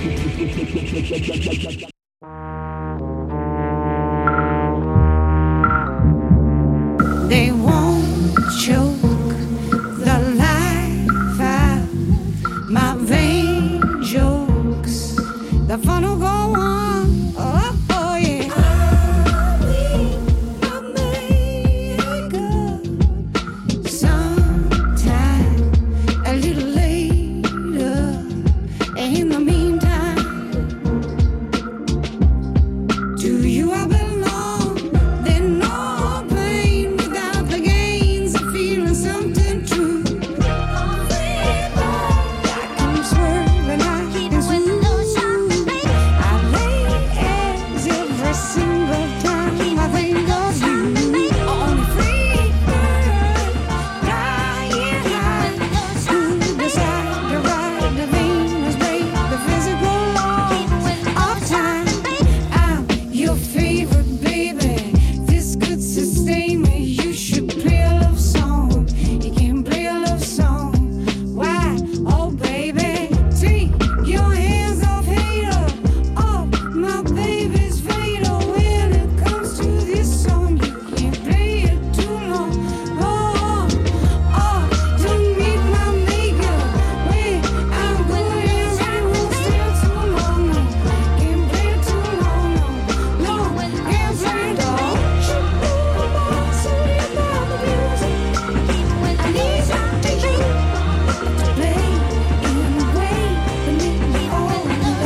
They won't choke the life out my vain jokes. The fun will go on. Oh, oh yeah. I'll be a maker sometime a little later. In the meantime, to you I belong. There's no pain without the gains of feeling something true. I can swerve and I can smooth. I lay eggs every single time I think of you. On a free bird, flying high. Who decide to ride the Venus, break the physical law of time? I'm your favorite baby. This could sustain me. You should play a love song. You can play a love song. Why? Oh baby, take your hands off hater. Oh, my baby's fatal. When it comes to this song, you can't play it too long. Oh, oh, to meet my maker. When I'm good and ready, won't stay too long. No, can't play it too long. No, no, can't play it all. So you about the music. I need up to you to play in a way that make me all in love.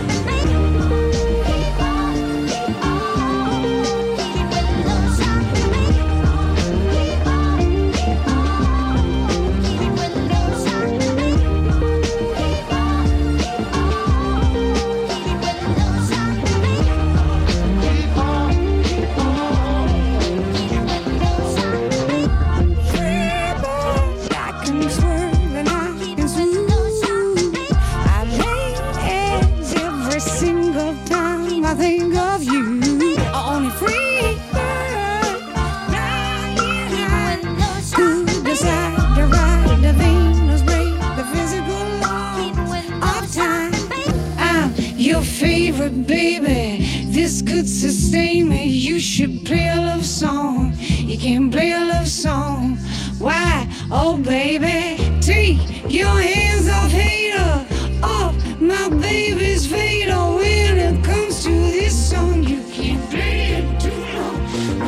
I can swerve and I can smooth. I lay eggs every single time I think of you. On a free bird, flying high. Who decide to ride the Venus, break the physical law of time? I'm your favorite baby. This could sustain me. You should play a love song. You can play a love song. Why? Oh baby, take your hands off hater. Off my baby's fatal. When it comes to this song, you can't play it too long.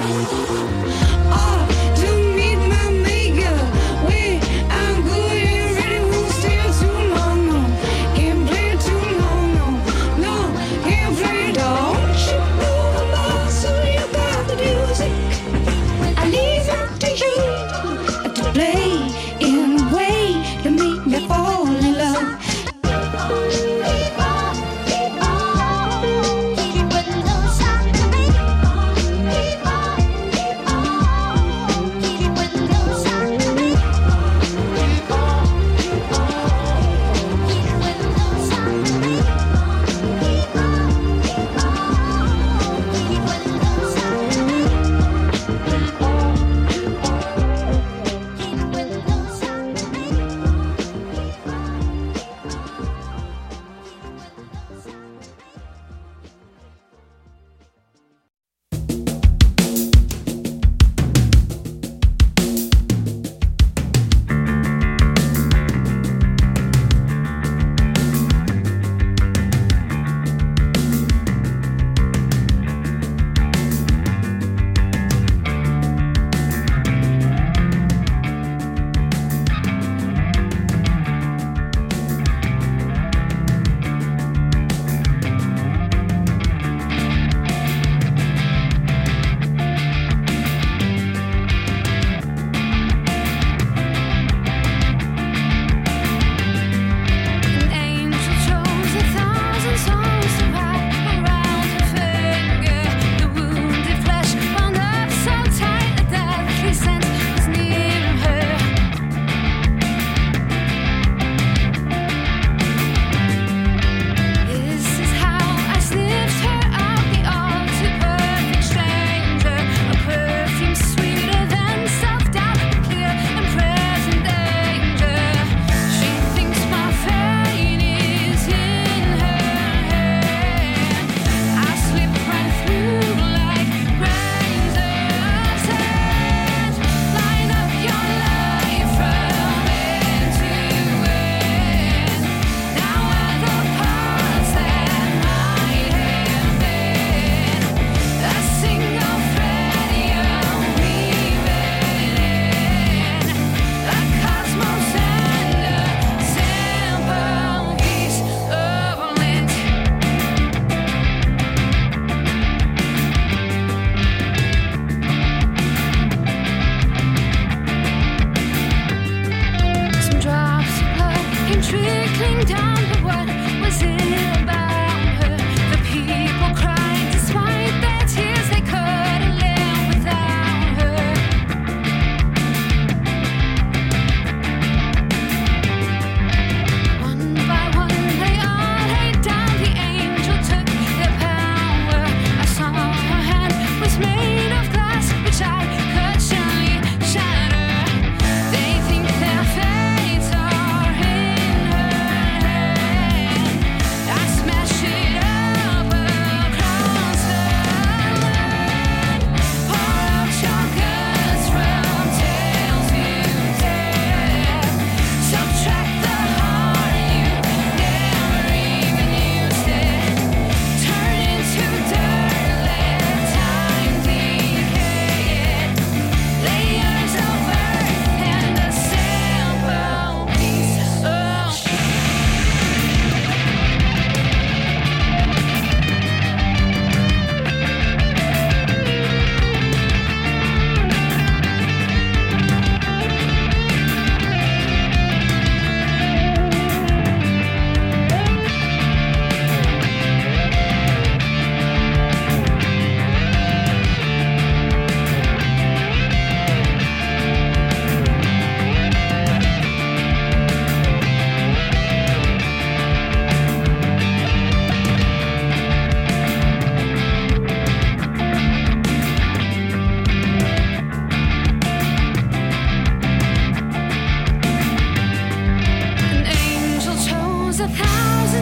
Oh, to meet my maker. When I'm good and ready, won't stay too long. No, can't play it too long. No, no, can't play it all. You move along, so you got the music. I leave it to you to play in a way to make me fall in love.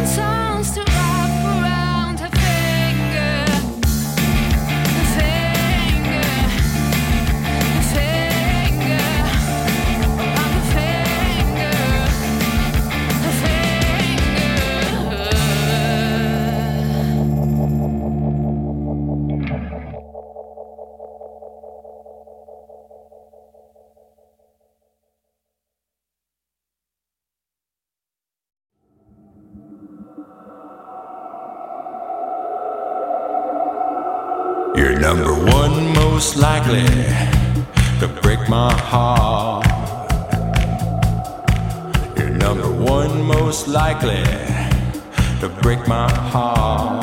You're number one most likely to break my heart. You're number one most likely to break my heart.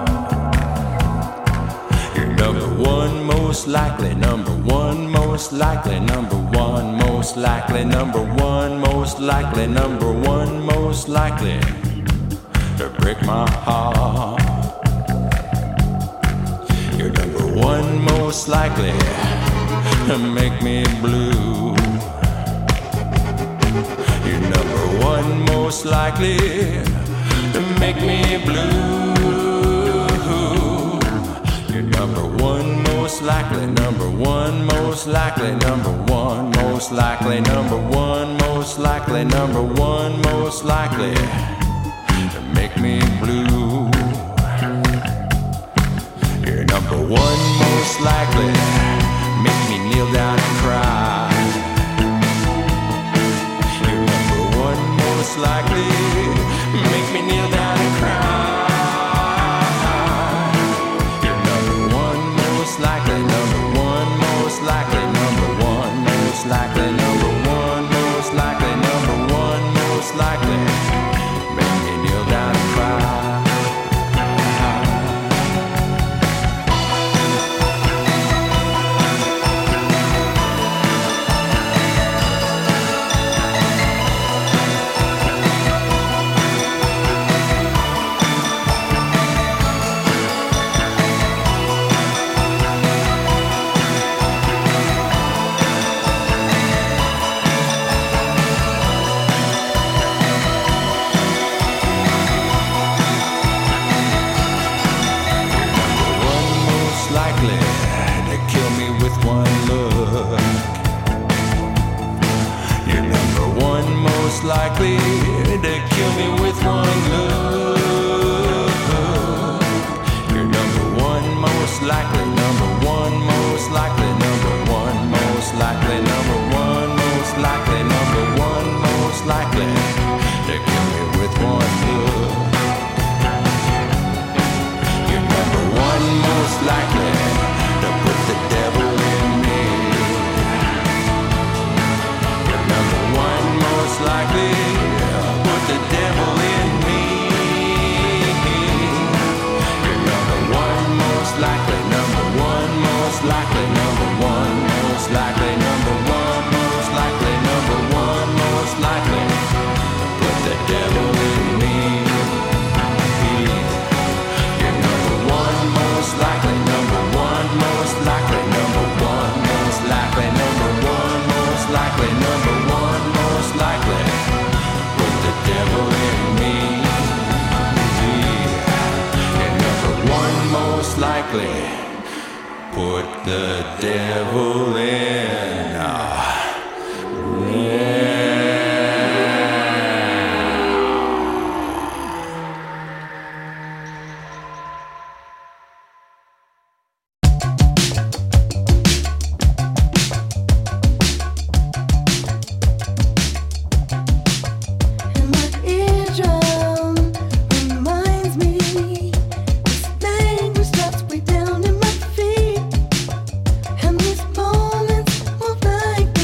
You're number one most likely, number one most likely, number one most likely, number one most likely, number one most likely to break my heart. You're number one most likely to make me blue. You're number one most likely to make me blue. You're number one most likely, number one most likely, number one most likely, number one most likely, number one most likely to make me blue. You're number one most likely make me kneel down and cry. You're number one most likely make me kneel down and cry. You're number one most likely, number one most likely, number one most likely, number one most likely, number one most likely make me kneel down and cry. Likely to kill me with one look. You're number one most likely, number one most likely, number one most likely, number one most likely, number one most likely to kill me with one look. You're number one most likely to put the devil in me. You're number one most likely put the devil in me. You're number one most likely, number one most likely, number one most likely, number one most likely, number one most likely put the devil in me. You're number one most likely, number one most likely, number one most likely, number one most likely, number one most likely put the devil in me. And number one most likely put the devil in. Like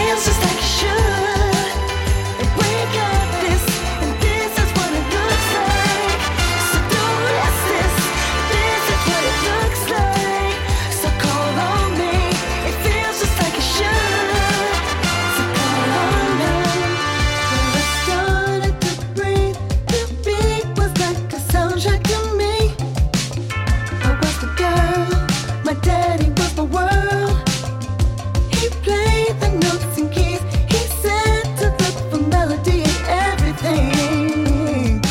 feels just like it should. And we got this, and this is what it looks like. So don't rest this, this is what it looks like. So call on me, it feels just like it should. So call on me. When I started to breathe, the beat was like a soundtrack to me. I was the girl, my daddy was my world. He played the notes and keys. He said to look for melody in everything.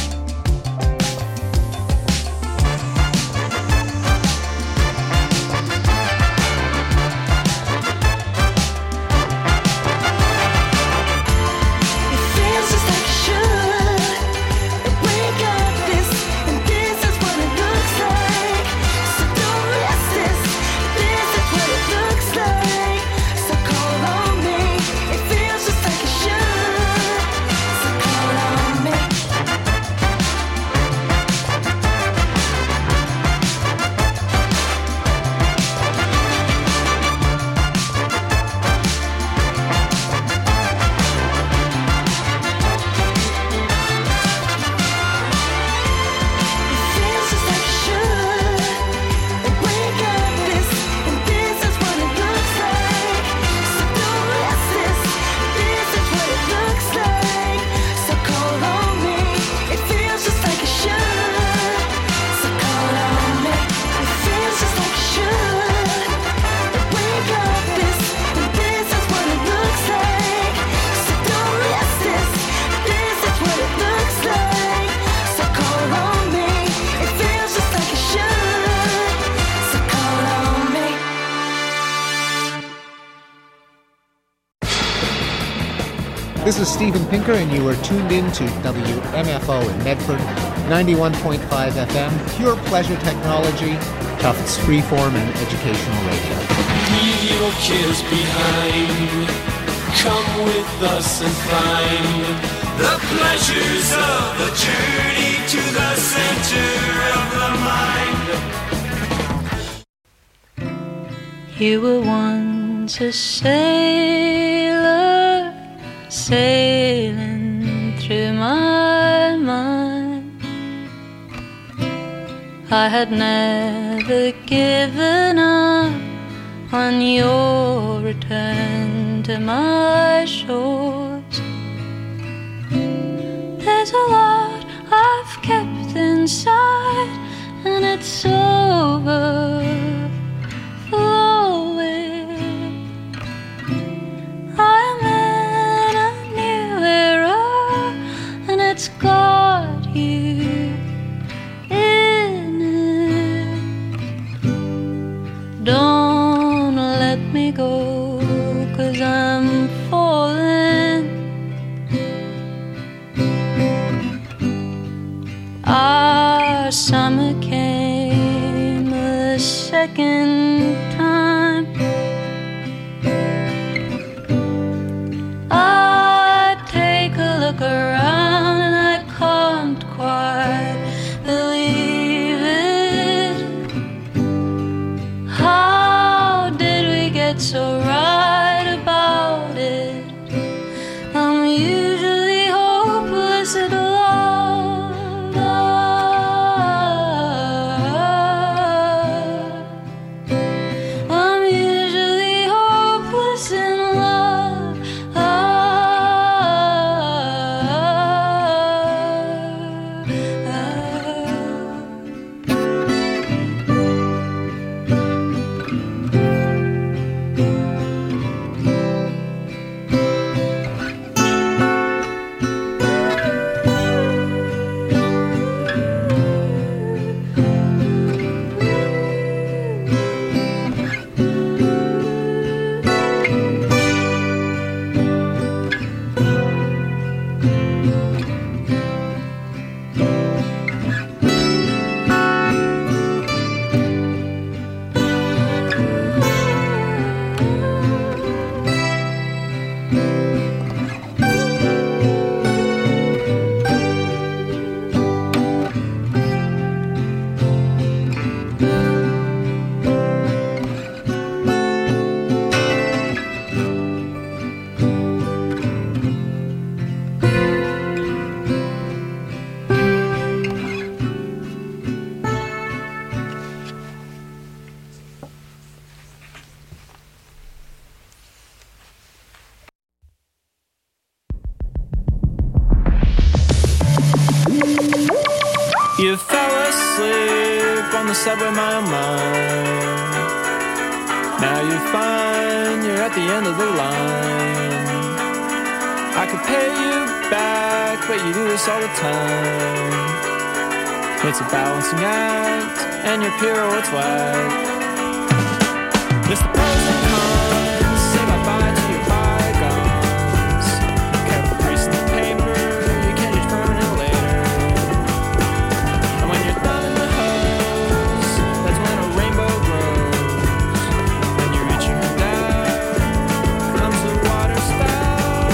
It feels just like it should. And we got this, and this is what it looks like. So don't rest this, this is what it looks like. So call on me, it feels just like it should. So call on me. It feels just like it should. And we got this, and this is what it looks like. So don't rest this, this is what it looks like. So call on me, it feels just like it should. So call on me, it feels just like it should. And we got this, and this is what it looks like. So don't rest this, this is what it looks like. So call on me, it feels just like it should. So call on me. This is Steven Pinker, and you are tuned in to WMFO in Medford, 91.5 FM, pure pleasure technology, Tufts freeform and educational radio. Leave your cares behind. Come with us and find the pleasures of the journey to the center of the mind. You were once a sailor sailing through my mind. I had never given up on your return to my shores. There's a lot I've kept inside, and it's overflowing. I'm in a new era, and it's got you in it. Don't let me go, 'cause I'm falling. Our summer came a second time. I take a look around and I can't quite believe it. How did we get so right about it? I'm usually hopeless at love. asleep on the subway mile mile. Now you find you're at the end of the line. I could pay you back, but you do this all the time. It's a balancing act, and your pirouette's whack. It's the pros and cons, say bye-bye to your bygones. Careful creasing the paper, you can't use permanent later. And when you're thumbing the hose, that's when a rainbow grows. When you're reaching her down, comes the water spout.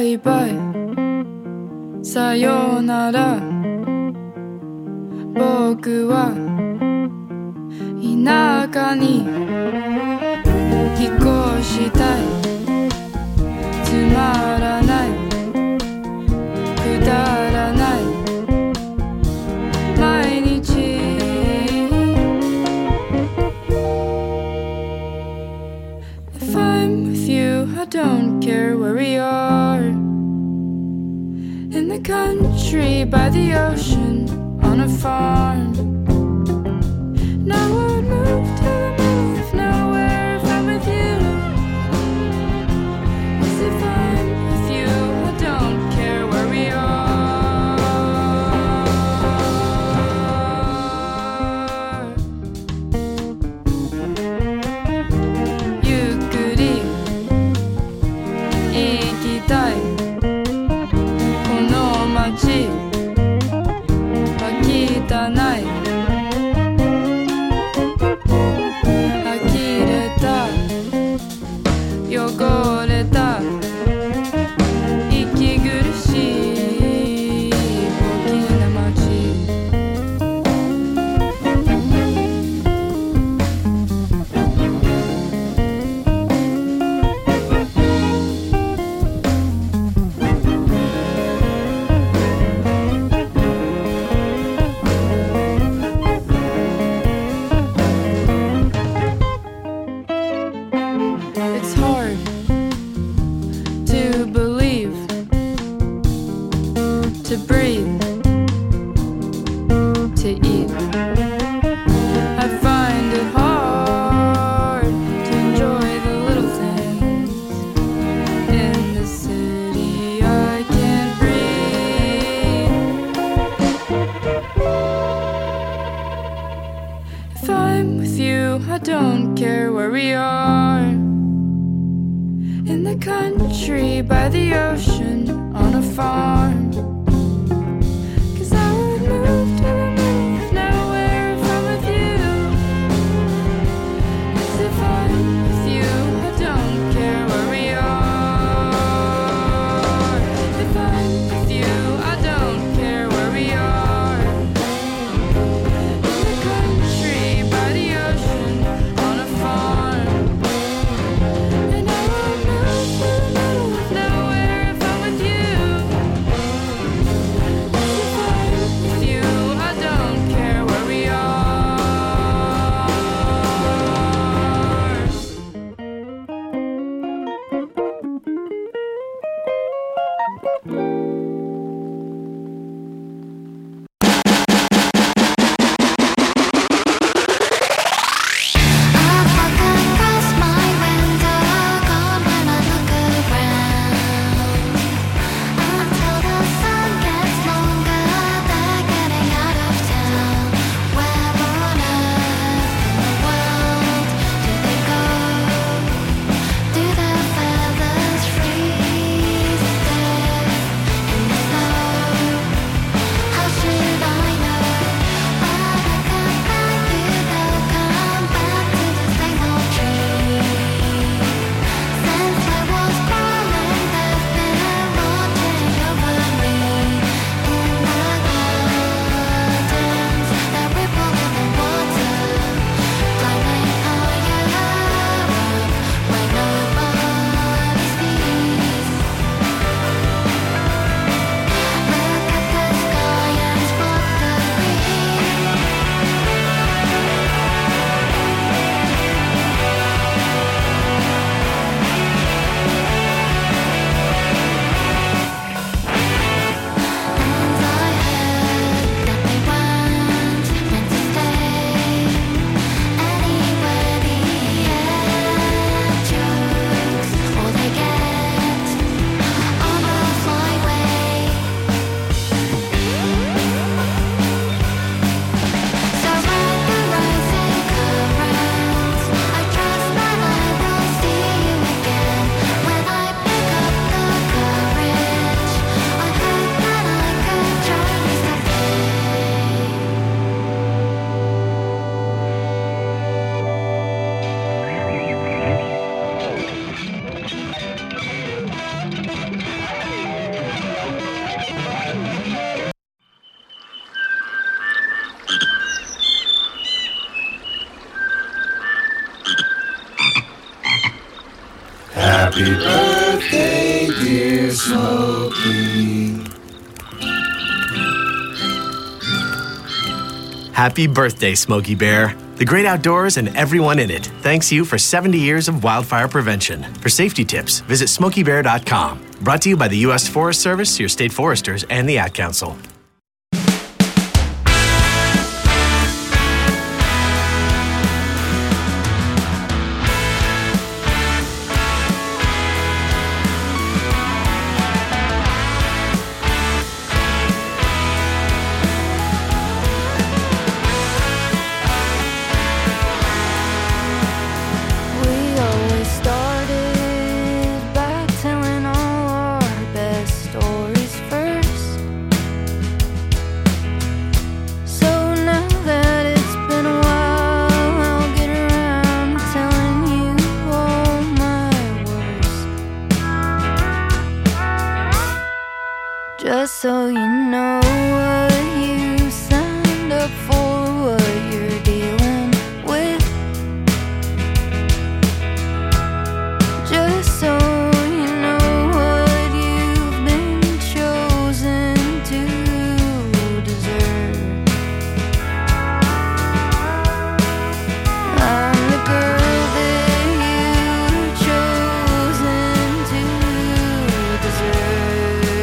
イバイさよなら僕は田舎に引っ越したいつまらないくだらない毎日 If I'm with you I don't care where we are In the country by the ocean On a farm And I would move to the middle of nowhere if I'm with you 'Cause if I'm with you I don't care where we are ゆっくり行きたいこの街汚い呆れた汚れた息苦しい大きな街It's hard to believe, to breathe, to eat. I find it hard to enjoy the little things. In the city I can't breathe. If I'm with you, I don't care where we are In the country by the ocean on a farm 'Cause I would move to the middle of nowhere if I'm with you 'Cause if I'm with you I don't care where we are If I'm with you I don't care where we are In the country by the ocean on a farm And I would move to the middle of nowhere if I'm with you Happy birthday, dear Smokey. Happy birthday, Smokey Bear. The great outdoors and everyone in it thanks you for 70 years of wildfire prevention. For safety tips, visit smokeybear.com. Brought to you by the U.S. Forest Service, your state foresters, and the Ad Council. Just so you know what you signed up for, what you're dealing with. Just so you know what you've been chosen to deserve. I'm the girl that you've chosen to deserve.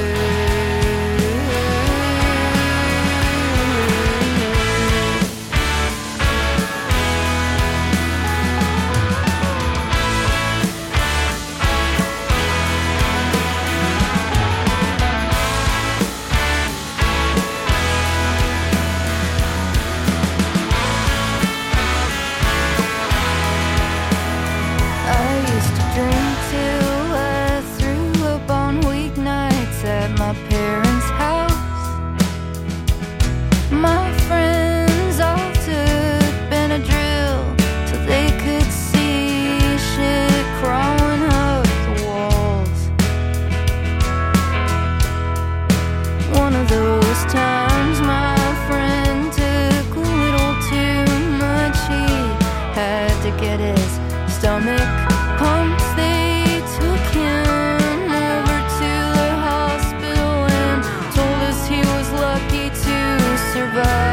I used to drink till I threw up on weeknights at my parents' house. My friends all took Benadryl till they could see shit crawling up the walls. One of those times my friend took a little too much. He had to get his stomach pumps. They took him over to the hospital and told us he was lucky to survive.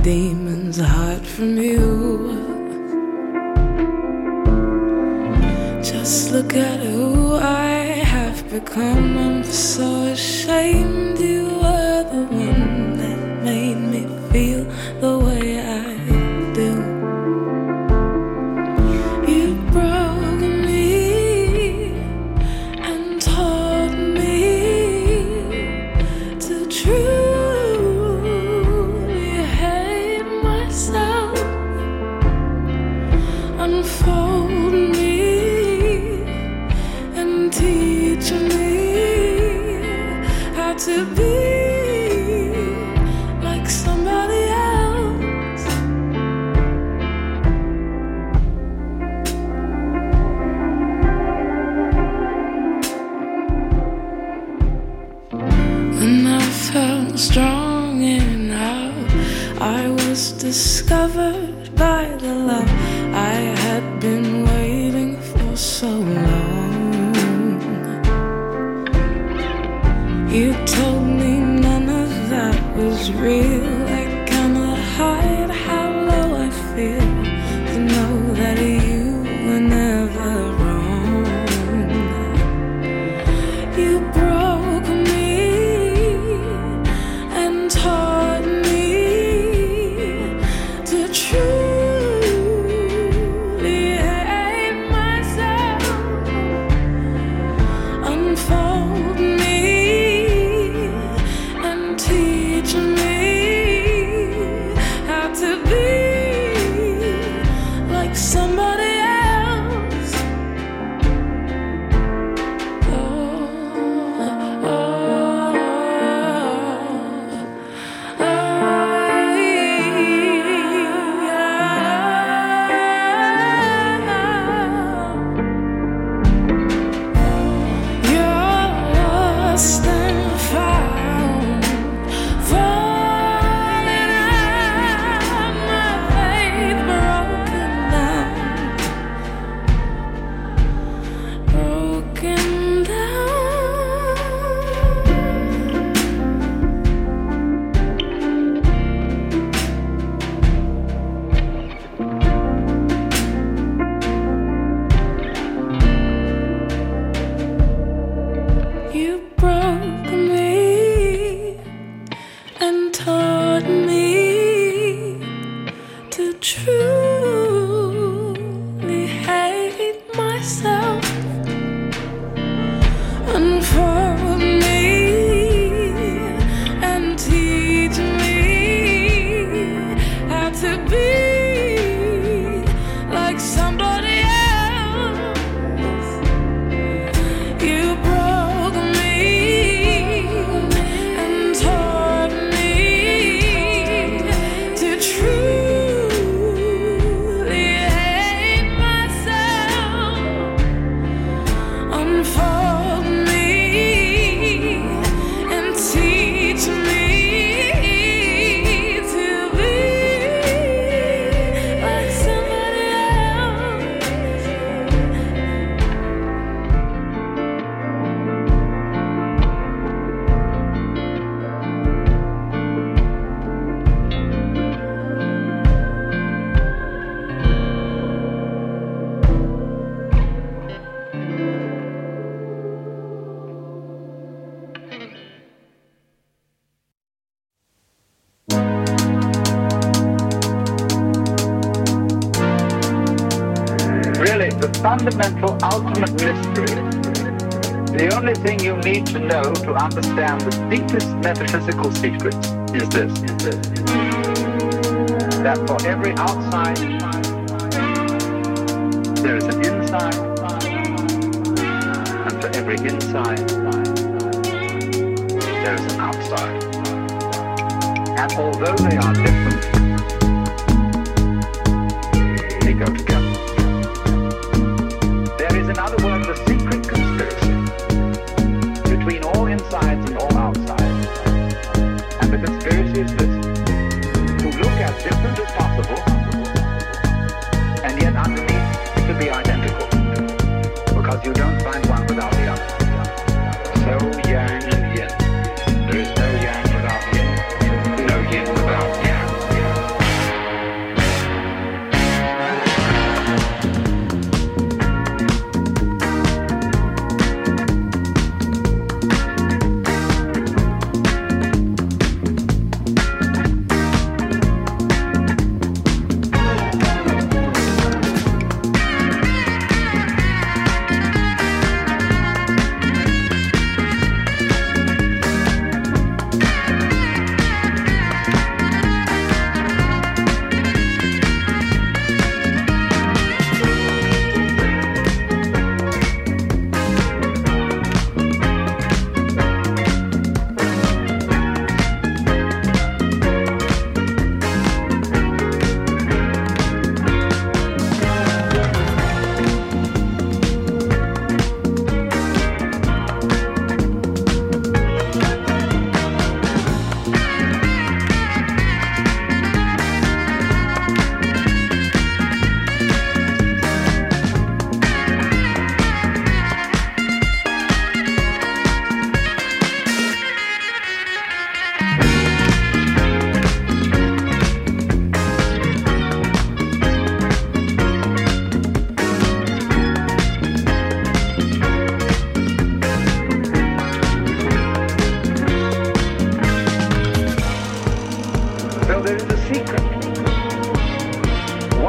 demons hide from you. Just look at who I have become. I'm so ashamed you were the one that made me feel the way I do. You broke me and taught me to truly hate myself. Unfold me and teach me how to be like somebody else. When I felt strong enough, I was discovered by the love I had been waiting for so long. You told me none of that was real. I cannot hide how low I feel to know that you were never wrong. You broke me and taught me to truly hate myself. Unfold me and teach me how to be like somebody else. You're lost and found, falling out, my faith broken down, broken down. You broke me and taught me to truly hate myself. Unfold me and teach me how to be like somebody else. You broke me and taught me to truly hate myself. Unfold me and teach me to be like somebody else. Really, the fundamental, ultimate mystery, the only thing you need to know to understand the deepest metaphysical secrets is this. That for every outside, there is an inside, and for every inside, there is an outside. And although they are different, they go together. There is, in other words, a secret conspiracy between all insides and all outsides. And the conspiracy is this: to look as different as possible, and yet underneath to be identical, because you don't find one without the other. So yang and yin. There is no yang without yin, no yin without yang.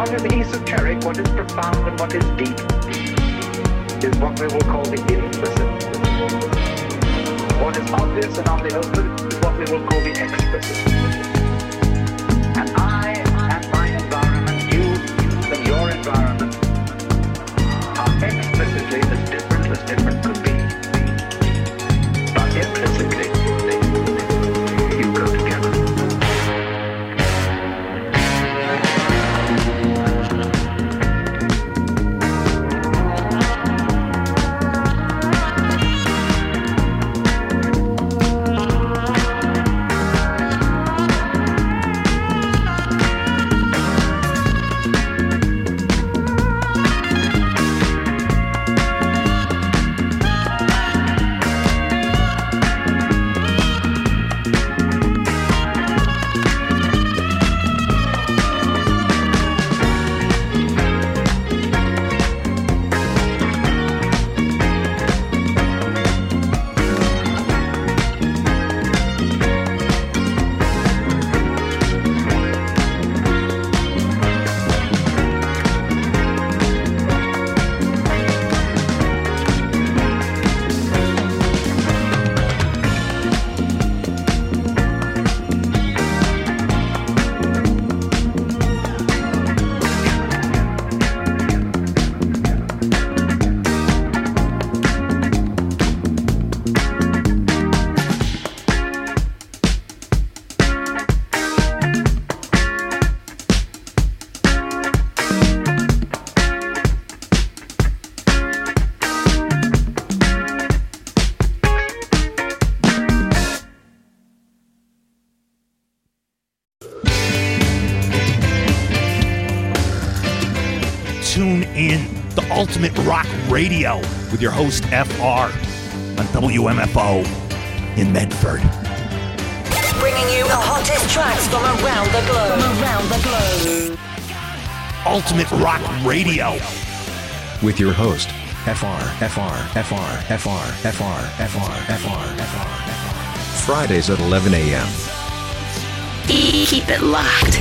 what is esoteric, what is profound, and what is deep is what we will call the implicit. What is obvious and on the open is what we will call the explicit. And I and my environment, you and your environment, are explicitly as different could be. But implicitly, you go together. Tune in to Ultimate Rock Radio with your host FR on WMFO in Medford. Bringing you the hottest tracks from around the globe. Ultimate Rock Radio with your host FR. Fridays at 11 a.m. Keep it locked.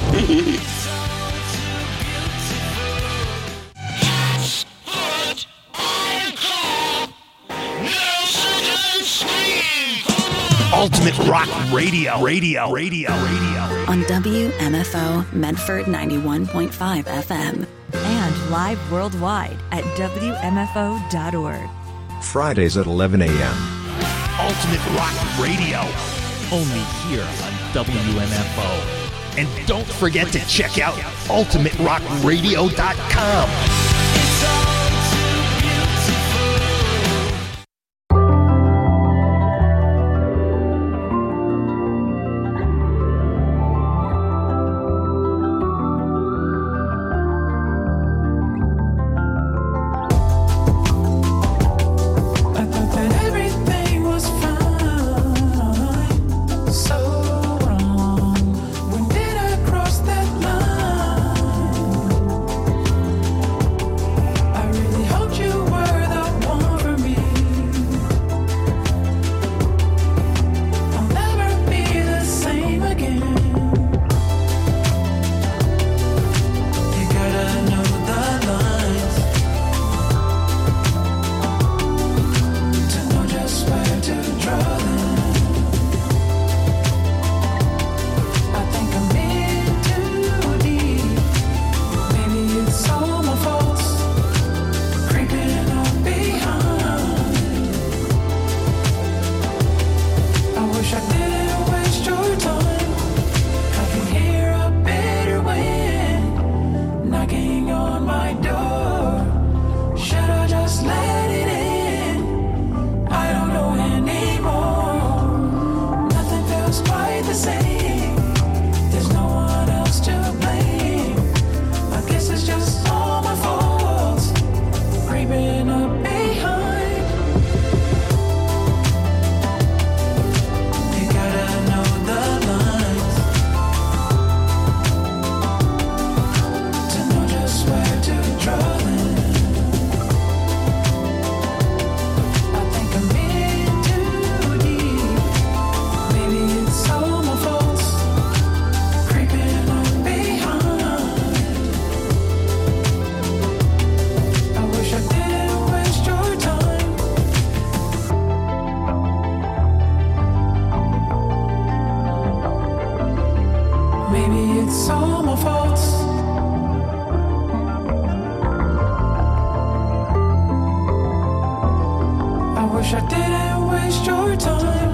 Ultimate Rock Radio. On WMFO Medford 91.5 FM. And live worldwide at WMFO.org. Fridays at 11 a.m. Ultimate Rock Radio. Only here on WMFO. And don't forget to check out UltimateRockRadio.com. Maybe it's all my fault. I wish I didn't waste your time.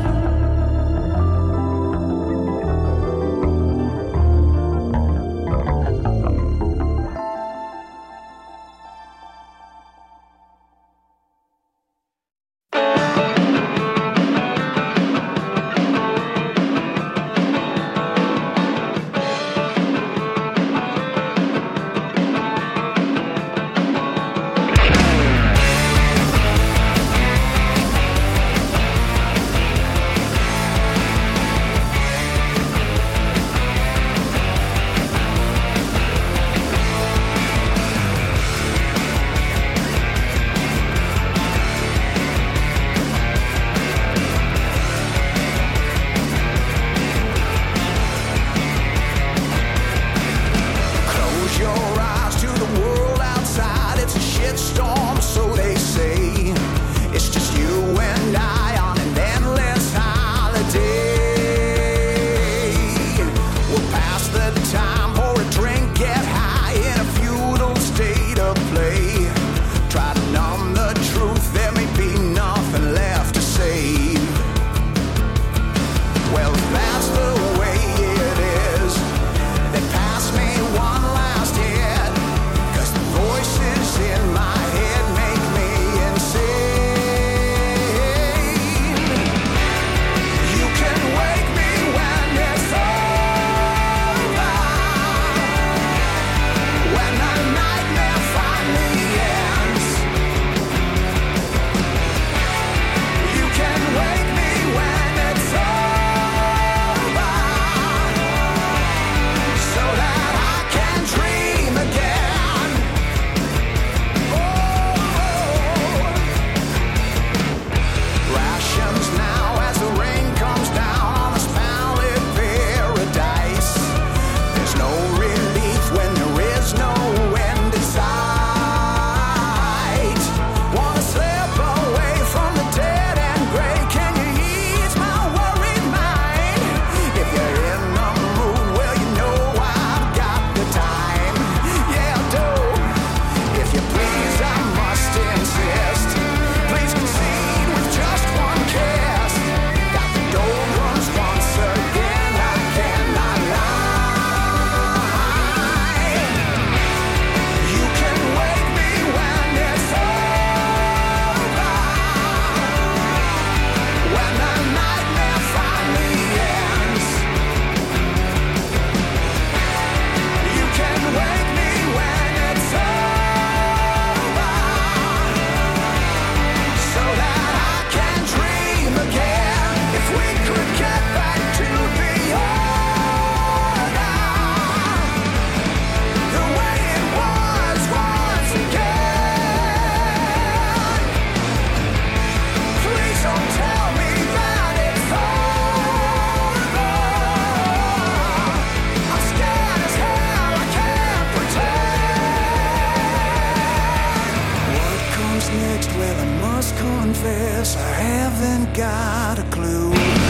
confess I haven't got a clue.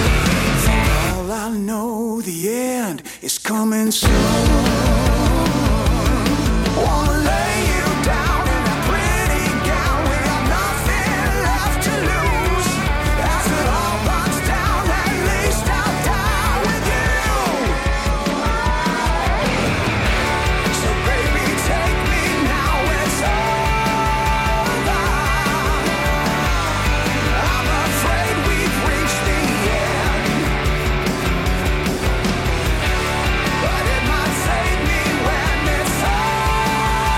For all I know, the end is coming soon. Wanna lay you down in that pretty gown. We got nothing left to lose. As it all burns down, at least I'll die with you. So baby, take me now, it's over. I'm afraid we've reached the end, but it might save me when it's over.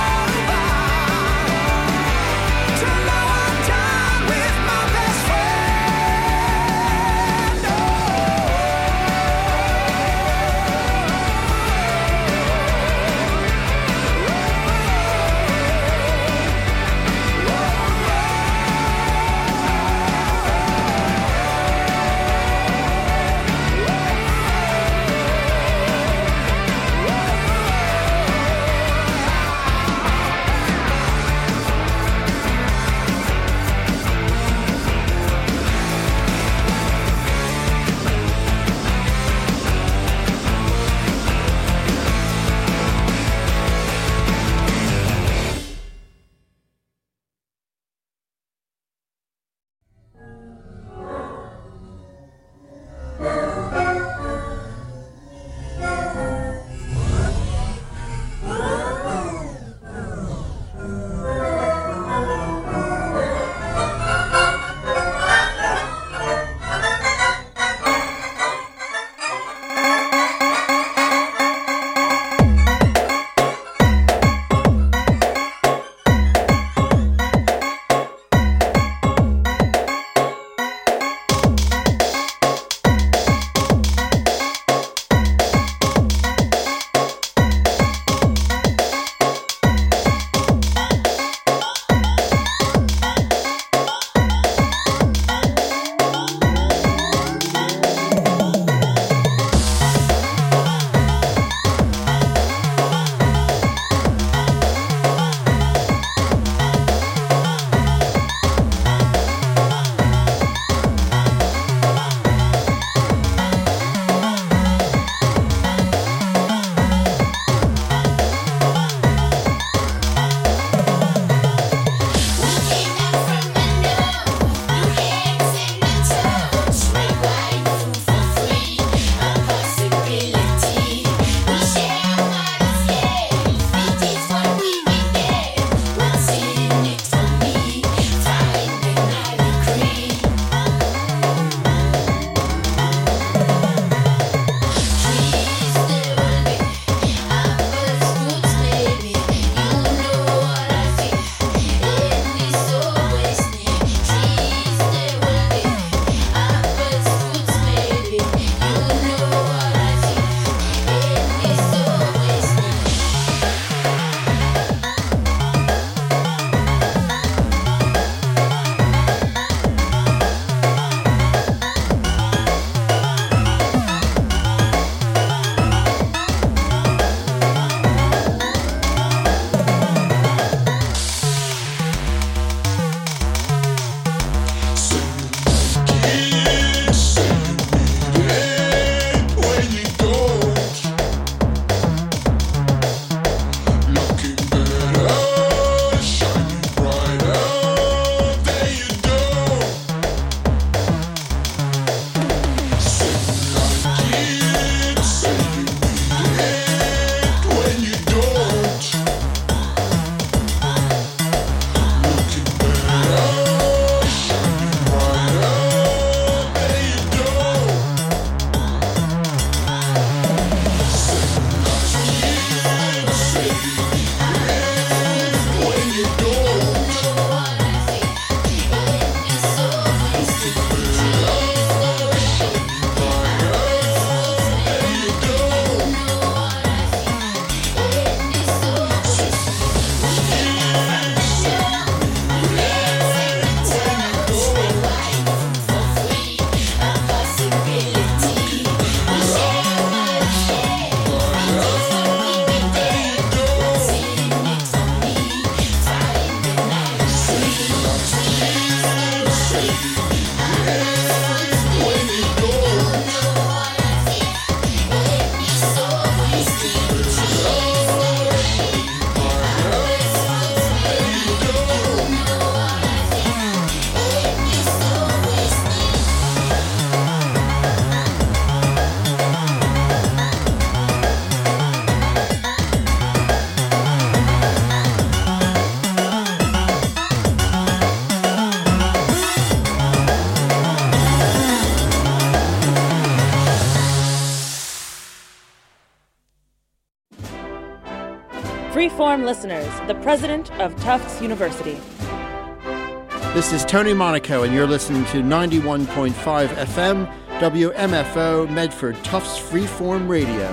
Freeform listeners, the president of Tufts University. This is Tony Monaco, and you're listening to 91.5 FM, WMFO, Medford, Tufts Freeform Radio.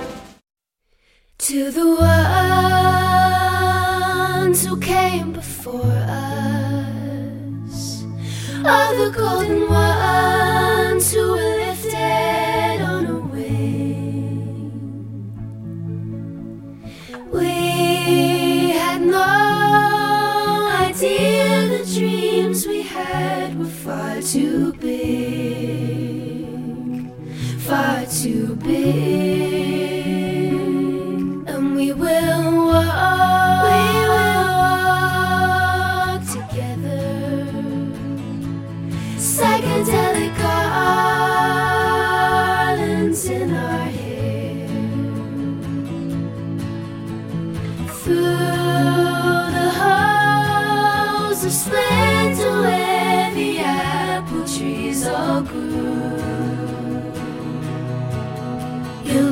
To the ones who came before us, all the golden ones who were lifted on a wing, we had no idea the dreams we had were far too big, far too big. And we will walk together, psychedelic garlands in our hair, through the halls of splendor where the apple trees all grew.